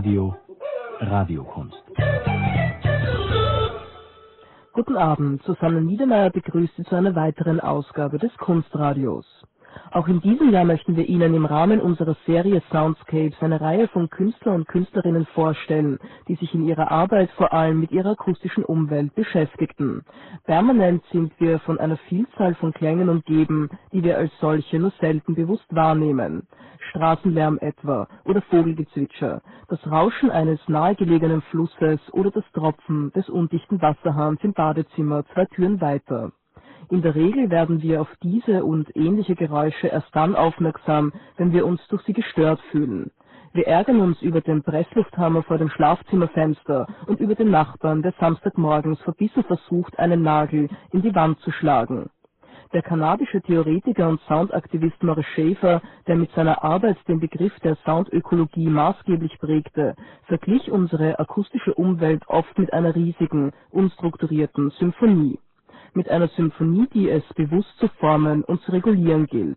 Radio Radiokunst. Guten Abend, Susanne Niedermeyer begrüßt Sie zu einer weiteren Ausgabe des Kunstradios. Auch in diesem Jahr möchten wir Ihnen im Rahmen unserer Serie Soundscapes eine Reihe von Künstlern und Künstlerinnen vorstellen, die sich in ihrer Arbeit vor allem mit ihrer akustischen Umwelt beschäftigten. Permanent sind wir von einer Vielzahl von Klängen umgeben, die wir als solche nur selten bewusst wahrnehmen. Straßenlärm etwa oder Vogelgezwitscher, das Rauschen eines nahegelegenen Flusses oder das Tropfen des undichten Wasserhahns im Badezimmer 2 Türen weiter. In der Regel werden wir auf diese und ähnliche Geräusche erst dann aufmerksam, wenn wir uns durch sie gestört fühlen. Wir ärgern uns über den Presslufthammer vor dem Schlafzimmerfenster und über den Nachbarn, der samstagmorgens verbissen versucht, einen Nagel in die Wand zu schlagen. Der kanadische Theoretiker und Soundaktivist Maurice Schaefer, der mit seiner Arbeit den Begriff der Soundökologie maßgeblich prägte, verglich unsere akustische Umwelt oft mit einer riesigen, unstrukturierten Symphonie. Mit einer Symphonie, die es bewusst zu formen und zu regulieren gilt.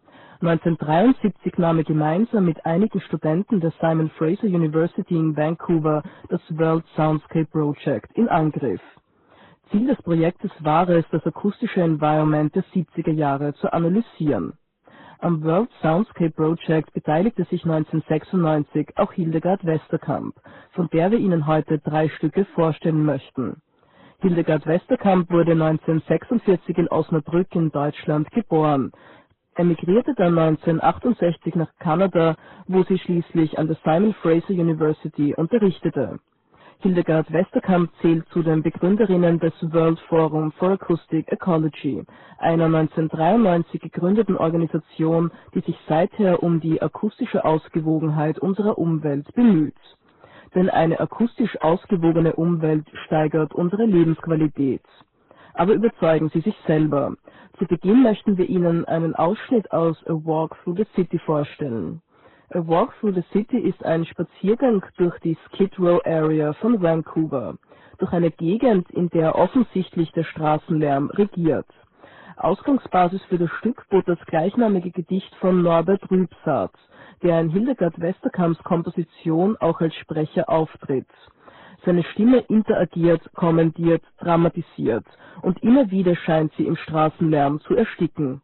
1973 nahm er gemeinsam mit einigen Studenten der Simon Fraser University in Vancouver das World Soundscape Project in Angriff. Ziel des Projektes war es, das akustische Environment der 70er Jahre zu analysieren. Am World Soundscape Project beteiligte sich 1996 auch Hildegard Westerkamp, von der wir Ihnen heute 3 Stücke vorstellen möchten. Hildegard Westerkamp wurde 1946 in Osnabrück in Deutschland geboren, emigrierte dann 1968 nach Kanada, wo sie schließlich an der Simon Fraser University unterrichtete. Hildegard Westerkamp zählt zu den Begründerinnen des World Forum for Acoustic Ecology, einer 1993 gegründeten Organisation, die sich seither um die akustische Ausgewogenheit unserer Umwelt bemüht. Denn eine akustisch ausgewogene Umwelt steigert unsere Lebensqualität. Aber überzeugen Sie sich selber. Zu Beginn möchten wir Ihnen einen Ausschnitt aus A Walk Through the City vorstellen. A Walk Through the City ist ein Spaziergang durch die Skid Row Area von Vancouver, durch eine Gegend, in der offensichtlich der Straßenlärm regiert. Ausgangsbasis für das Stück bot das gleichnamige Gedicht von Norbert Rübsaat, der in Hildegard Westerkamps Komposition auch als Sprecher auftritt. Seine Stimme interagiert, kommentiert, dramatisiert und immer wieder scheint sie im Straßenlärm zu ersticken.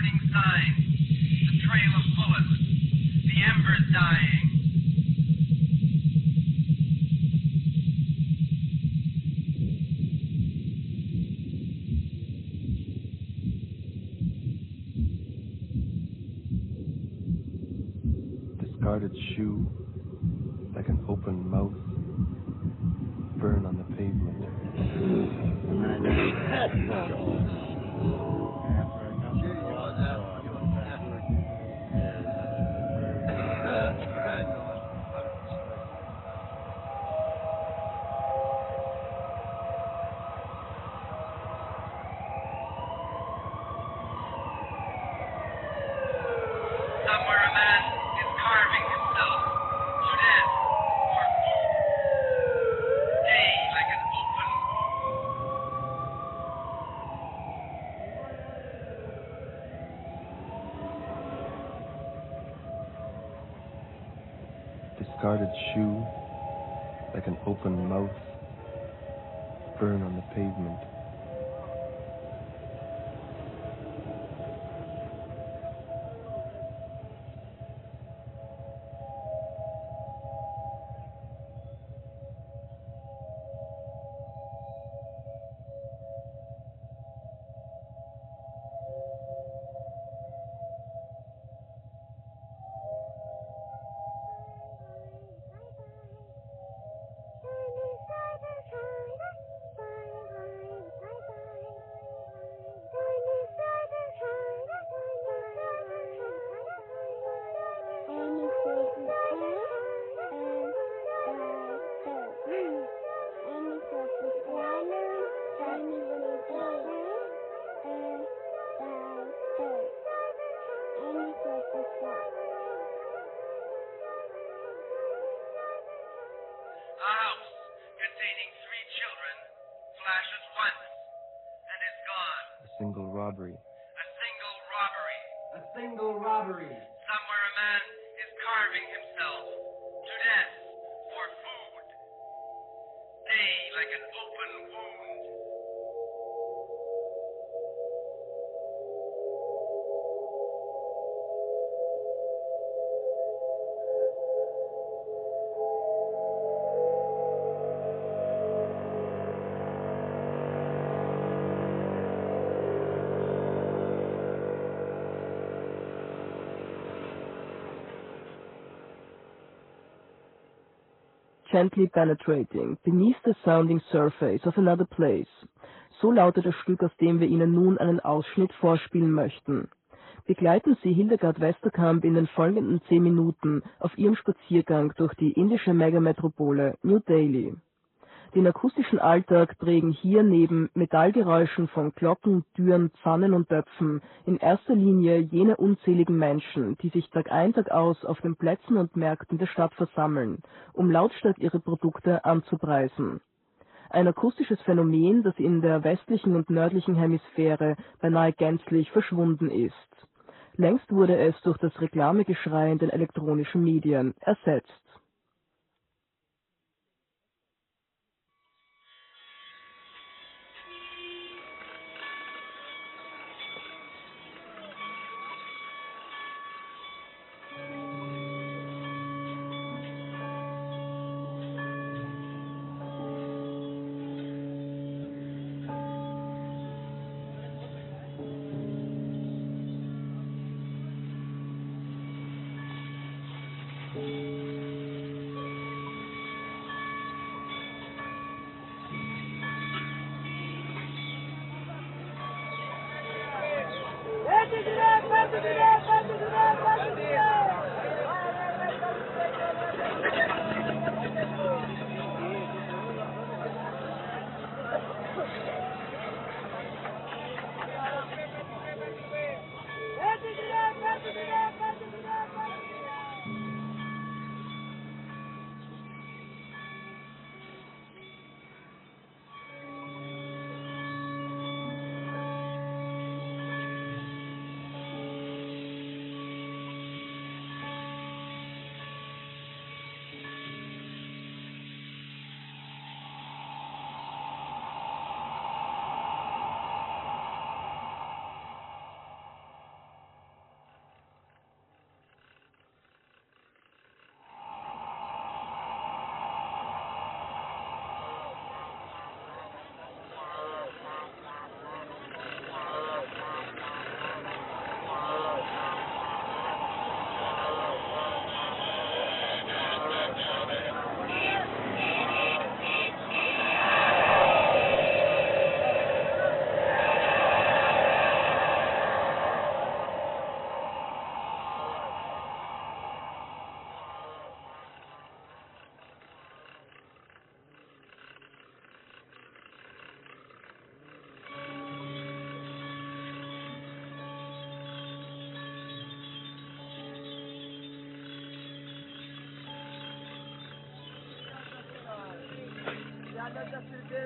warning signs, the trail of bullets, the embers dying. Discarded shoe, like an open mouth, burn on the pavement. Somewhere a man is carving himself to death for food. Day like an open Discarded shoe, like an open mouth, burn on the pavement. A house containing 3 children flashes once and is gone. A single robbery. A single robbery. A single robbery. Somewhere a man is carving himself to death for food. Day like an open wound. Gently penetrating beneath the sounding surface of another place. So lautet das Stück, aus dem wir Ihnen nun einen Ausschnitt vorspielen möchten. Begleiten Sie Hildegard Westerkamp in den folgenden 10 Minuten auf ihrem Spaziergang durch die indische Megametropole New Delhi. Den akustischen Alltag prägen hier neben Metallgeräuschen von Glocken, Türen, Pfannen und Töpfen in erster Linie jene unzähligen Menschen, die sich Tag ein, Tag aus auf den Plätzen und Märkten der Stadt versammeln, um lautstark ihre Produkte anzupreisen. Ein akustisches Phänomen, das in der westlichen und nördlichen Hemisphäre beinahe gänzlich verschwunden ist. Längst wurde es durch das Reklamegeschrei in den elektronischen Medien ersetzt.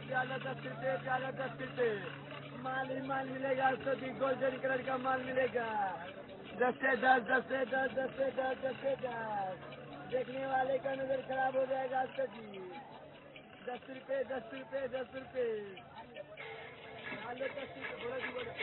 प्याला 10 रुपए, प्याला 10 रुपए। माल ही माल मिलेगा, सभी golden colour का माल मिलेगा। 10 से 10, 10 से 10, 10 से 10, 10 से 10। देखने वाले का नजर खराब हो जाएगा सभी। 10 रुपए, 10 रुपए, 10 रुपए। आलू 10 रुपए, बोलो जी बोलो।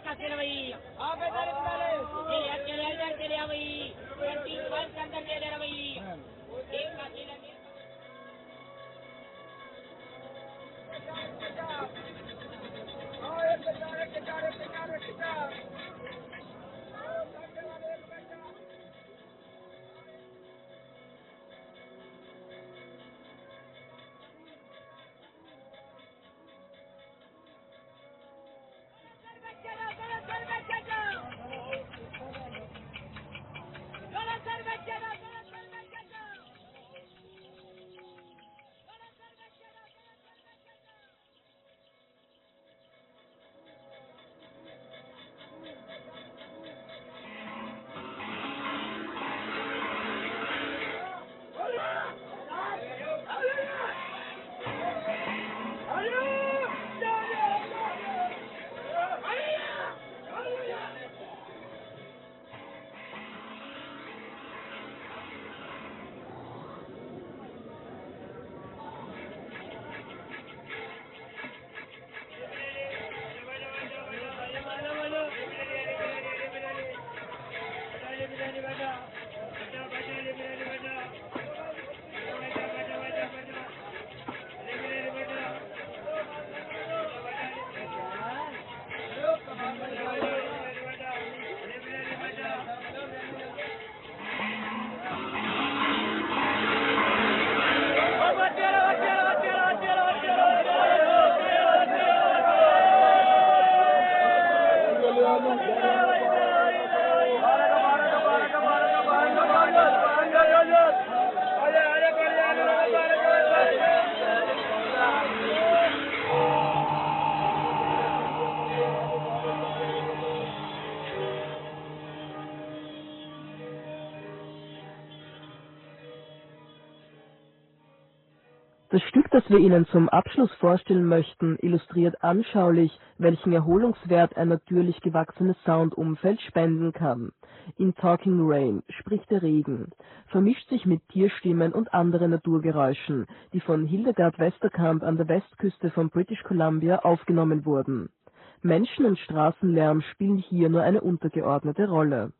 Das Stück, das wir Ihnen zum Abschluss vorstellen möchten, illustriert anschaulich, welchen Erholungswert ein natürlich gewachsenes Soundumfeld spenden kann. In Talking Rain spricht der Regen, vermischt sich mit Tierstimmen und anderen Naturgeräuschen, die von Hildegard Westerkamp an der Westküste von British Columbia aufgenommen wurden. Menschen- und Straßenlärm spielen hier nur eine untergeordnete Rolle.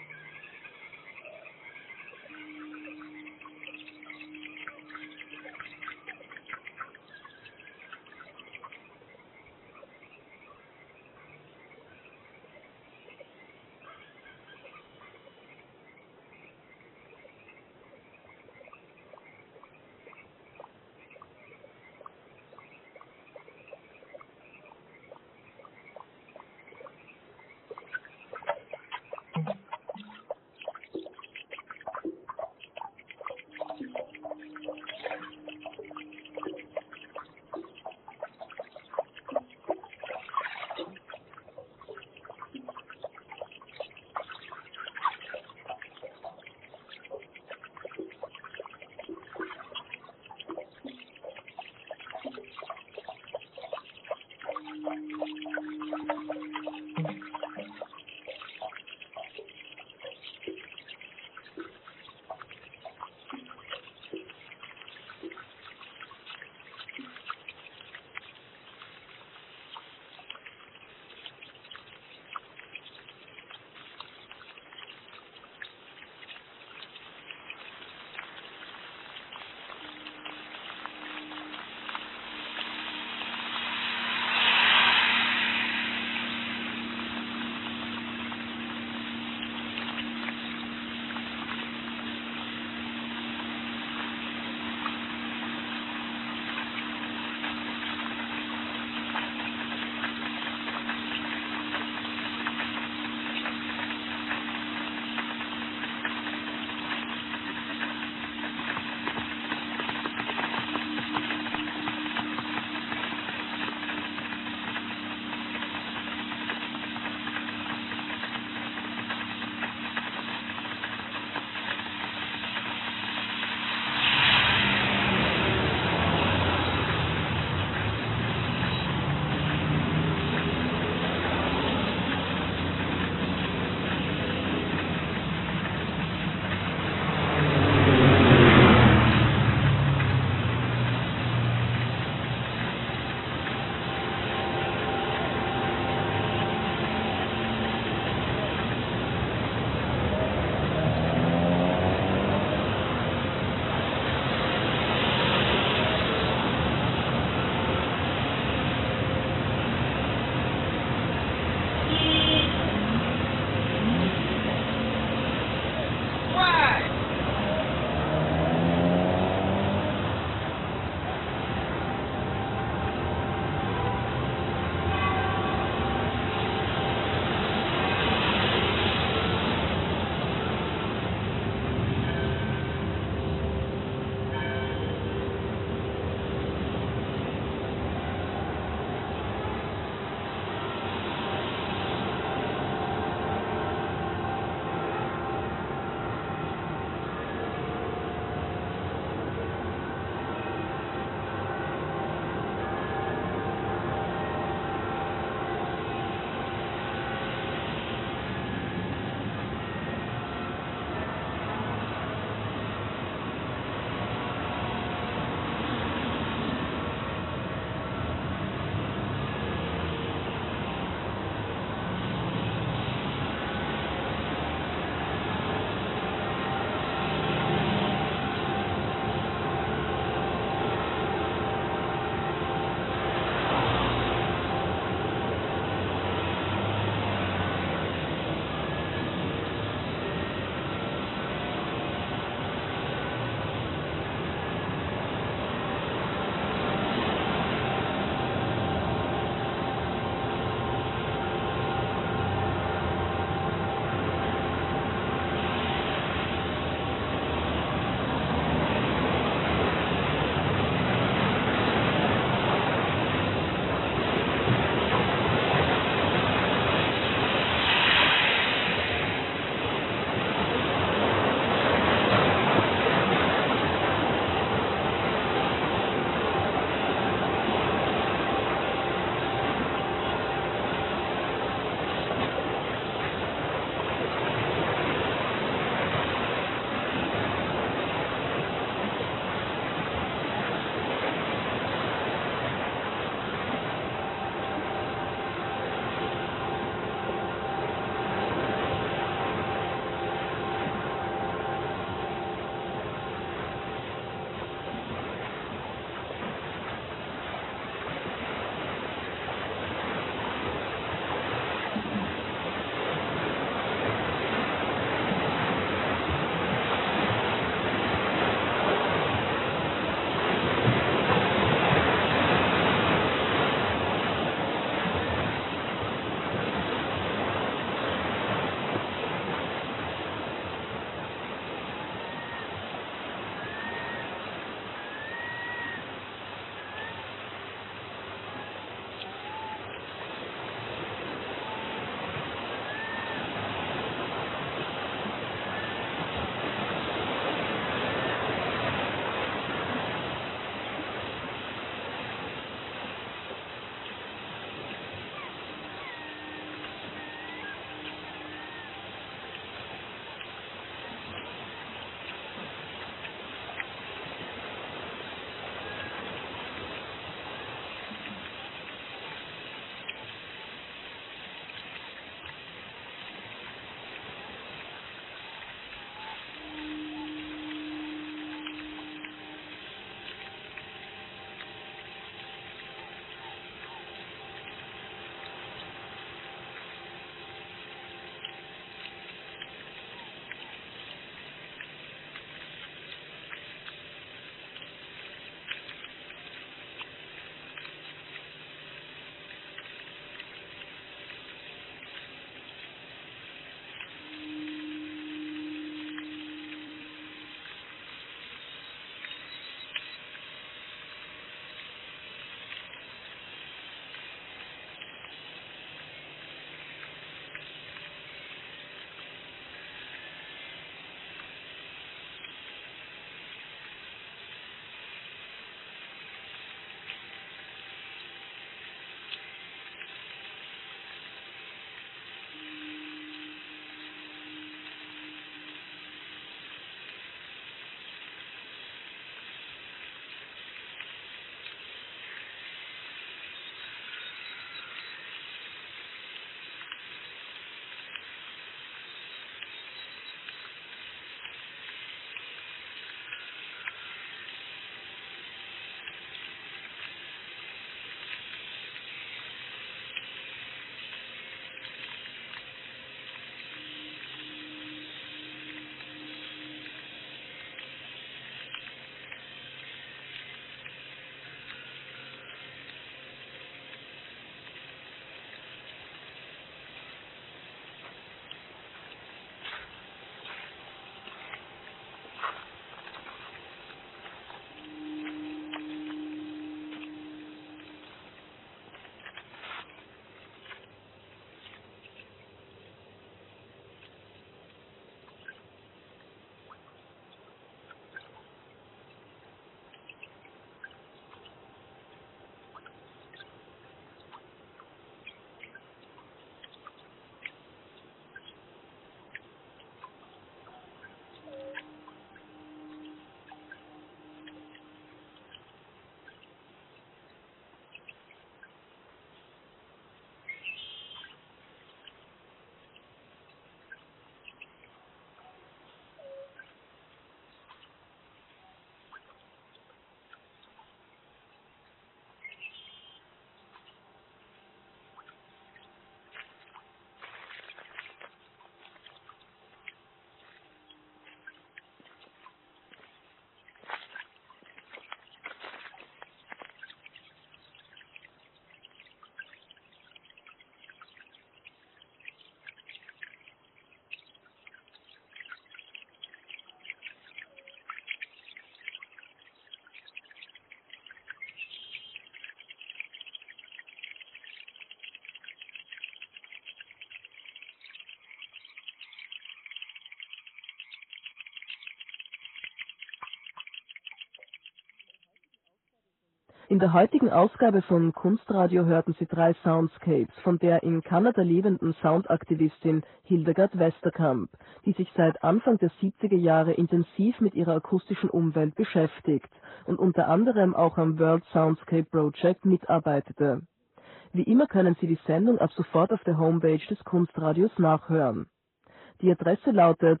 In der heutigen Ausgabe von Kunstradio hörten Sie 3 Soundscapes von der in Kanada lebenden Soundaktivistin Hildegard Westerkamp, die sich seit Anfang der 70er Jahre intensiv mit ihrer akustischen Umwelt beschäftigt und unter anderem auch am World Soundscape Project mitarbeitete. Wie immer können Sie die Sendung ab sofort auf der Homepage des Kunstradios nachhören. Die Adresse lautet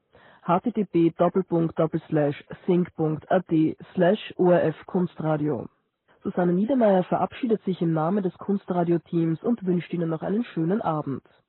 http://sync.at/ORF-Kunstradio. Susanne Niedermeyer verabschiedet sich im Namen des Kunstradio-Teams und wünscht Ihnen noch einen schönen Abend.